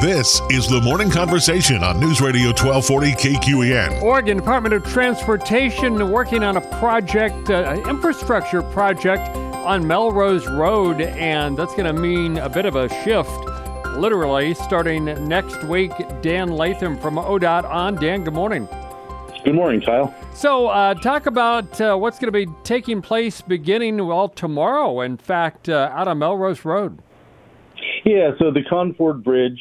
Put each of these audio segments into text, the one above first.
This is the Morning Conversation on News Radio 1240 KQEN. Oregon Department of Transportation working on a project, infrastructure project on Melrose Road, and that's going to mean a bit of a shift, literally, starting next week. Dan Latham from ODOT on. Dan, good morning. Good morning, Kyle. So talk about what's going to be taking place beginning, tomorrow, in fact, out on Melrose Road. Yeah, so the Concord Bridge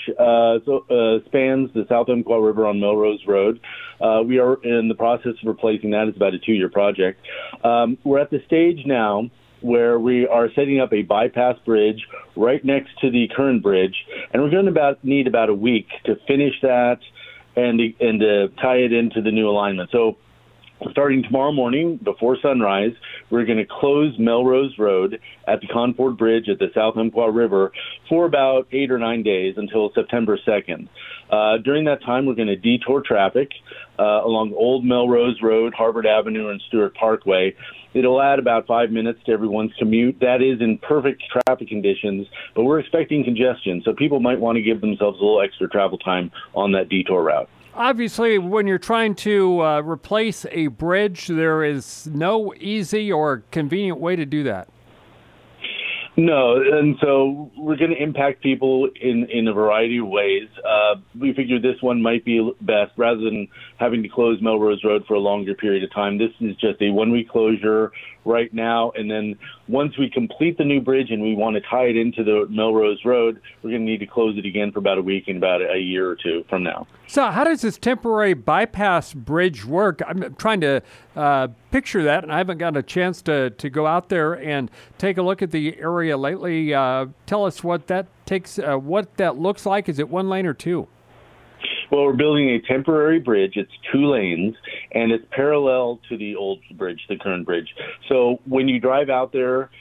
spans the South Umpqua River on Melrose Road. We are in the process of replacing that. It's about a 2-year project. We're at the stage now where we are setting up a bypass bridge right next to the current bridge, and we're going to need about a week to finish that and to tie it into the new alignment. So starting tomorrow morning before sunrise, we're going to close Melrose Road at the Concord Bridge at the South Umpqua River for about 8 or 9 days until September 2nd. During that time, we're going to detour traffic along Old Melrose Road, Harvard Avenue, and Stewart Parkway. It'll add about 5 minutes to everyone's commute. That is in perfect traffic conditions, but we're expecting congestion, so people might want to give themselves a little extra travel time on that detour route. Obviously, when you're trying to replace a bridge, there is no easy or convenient way to do that. No, and so we're going to impact people in a variety of ways. We figured this one might be best rather than having to close Melrose Road for a longer period of time. This is just a 1-week closure right now, and then once we complete the new bridge and we want to tie it into the Melrose Road, we're going to need to close it again for about a week and about a year or two from now. So how does this temporary bypass bridge work? I'm trying to picture that, and I haven't gotten a chance to go out there and take a look at the area lately. Tell us what that what that looks like. Is it 1 lane or 2? Well, we're building a temporary bridge. It's 2 lanes, and it's parallel to the old bridge, the current bridge. So when you drive out there,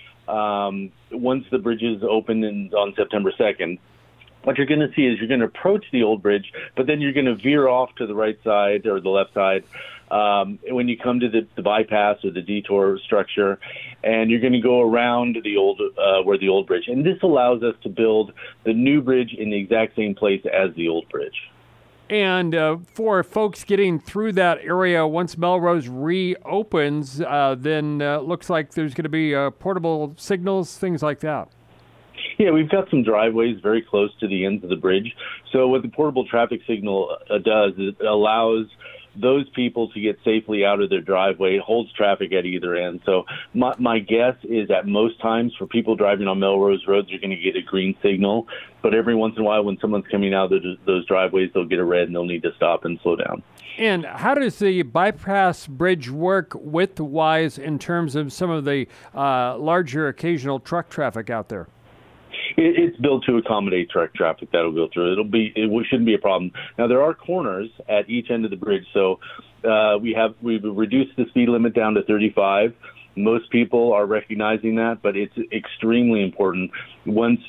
once the bridge is open on September 2nd, what you're going to see is you're going to approach the old bridge, but then you're going to veer off to the right side or the left side when you come to the bypass or the detour structure, and you're going to go around the old where the old bridge. And this allows us to build the new bridge in the exact same place as the old bridge. And for folks getting through that area, once Melrose reopens, then it looks like there's going to be portable signals, things like that. Yeah, we've got some driveways very close to the ends of the bridge. So what the portable traffic signal does is it allows those people to get safely out of their driveway, holds traffic at either end. So my guess is at most times for people driving on Melrose Road, you're going to get a green signal. But every once in a while when someone's coming out of those driveways, they'll get a red and they'll need to stop and slow down. And how does the bypass bridge work width-wise in terms of some of the larger occasional truck traffic out there? It's built to accommodate truck traffic that'll go through. It shouldn't be a problem. Now there are corners at each end of the bridge, so we've reduced the speed limit down to 35. Most people are recognizing that, but it's extremely important once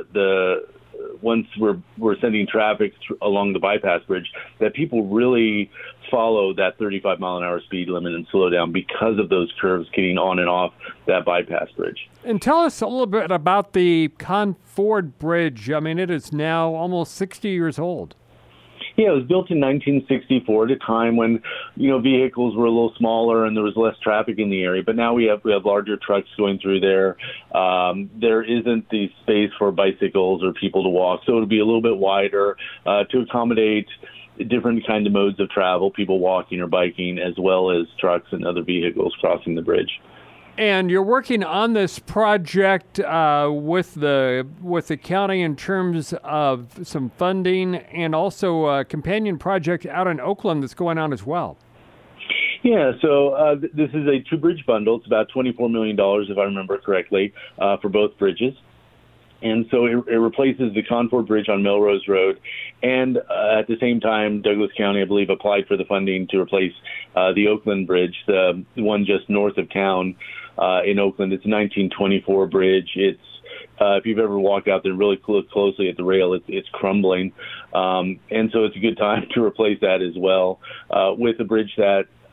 we're sending traffic along the bypass bridge that people really follow that 35 mile an hour speed limit and slow down because of those curves getting on and off that bypass bridge. And tell us a little bit about the Concord Bridge. I mean, it is now almost 60 years old. Yeah, it was built in 1964 at a time when, vehicles were a little smaller and there was less traffic in the area. But now we have larger trucks going through there. There isn't the space for bicycles or people to walk, so it'll be a little bit wider to accommodate different kind of modes of travel, people walking or biking, as well as trucks and other vehicles crossing the bridge. And you're working on this project with the county in terms of some funding and also a companion project out in Oakland that's going on as well. Yeah, so this is a 2-bridge bundle. It's about $24 million, if I remember correctly, for both bridges. And so it replaces the Concord Bridge on Melrose Road. And at the same time, Douglas County, I believe, applied for the funding to replace the Oakland Bridge, the one just north of town in Oakland. It's a 1924 bridge. It's if you've ever walked out there and really look closely at the rail, it's crumbling. And so it's a good time to replace that as well with a bridge that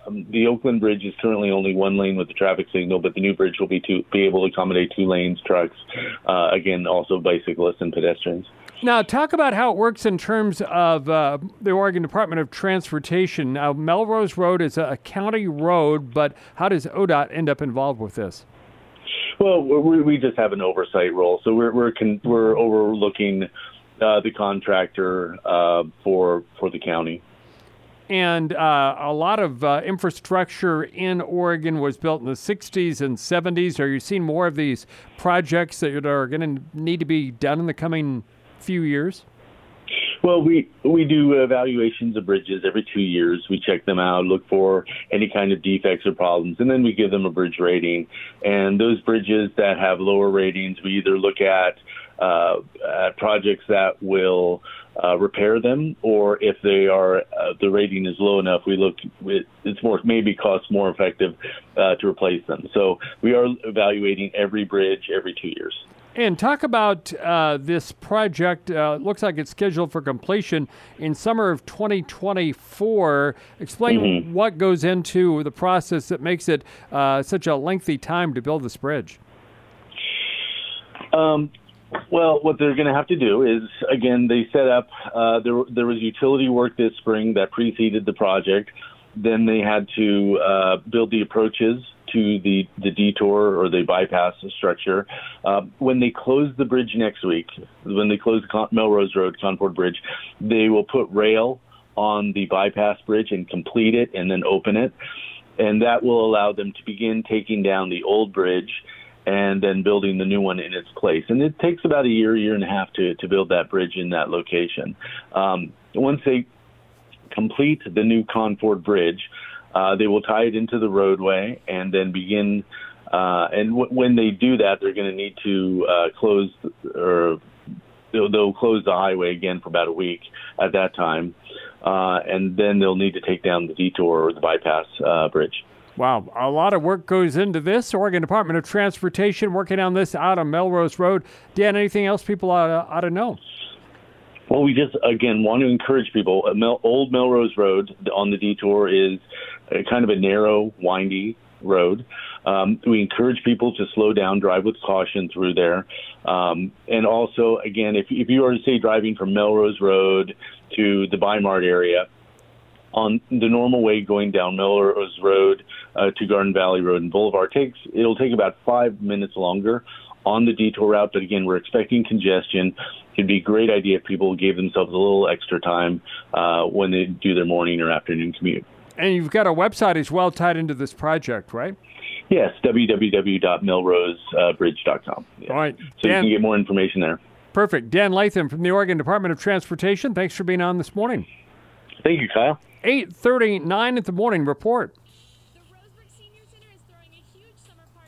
the Oakland Bridge is currently only one lane with the traffic signal, but the new bridge will be able to accommodate 2 lanes, trucks, again, also bicyclists and pedestrians. Now, talk about how it works in terms of the Oregon Department of Transportation. Now, Melrose Road is a county road, but how does ODOT end up involved with this? Well, we just have an oversight role, so we're overlooking the contractor for the county. And a lot of infrastructure in Oregon was built in the 60s and 70s. Are you seeing more of these projects that are going to need to be done in the coming few years? Well, we do evaluations of bridges every 2 years. We check them out, look for any kind of defects or problems, and then we give them a bridge rating. And those bridges that have lower ratings, we either look at projects that will repair them, or if they are the rating is low enough, we look it's more maybe cost more effective to replace them. So we are evaluating every bridge every 2 years. And talk about this project. Looks like it's scheduled for completion in summer of 2024. Explain what goes into the process that makes it such a lengthy time to build this bridge. Well, what they're going to have to do is, again, they set up, there was utility work this spring that preceded the project. Then they had to build the approaches to the detour or the bypass structure. When they close the bridge next week, when they close the Melrose Road, Concord Bridge, they will put rail on the bypass bridge and complete it and then open it. And that will allow them to begin taking down the old bridge and then building the new one in its place. And it takes about a year and a half to build that bridge in that location. Once they complete the new Concord Bridge, they will tie it into the roadway and then begin. When they do that, they're going to need to close, or they'll close the highway again for about a week at that time. And then they'll need to take down the detour or the bypass bridge. Wow, a lot of work goes into this. Oregon Department of Transportation working on this out on Melrose Road. Dan, anything else people ought to know? Well, we just, again, want to encourage people. Old Melrose Road on the detour is kind of a narrow, windy road. We encourage people to slow down, drive with caution through there. And also, again, if you are, say, driving from Melrose Road to the Bi-Mart area, on the normal way going down Melrose Road to Garden Valley Road and Boulevard, it'll take about 5 minutes longer on the detour route. But again, we're expecting congestion. It'd be a great idea if people gave themselves a little extra time when they do their morning or afternoon commute. And you've got a website as well tied into this project, right? Yes, www.melrosebridge.com. Yes. All right. So Dan, you can get more information there. Perfect. Dan Latham from the Oregon Department of Transportation. Thanks for being on this morning. Thank you, Kyle. 8:39 at the morning report.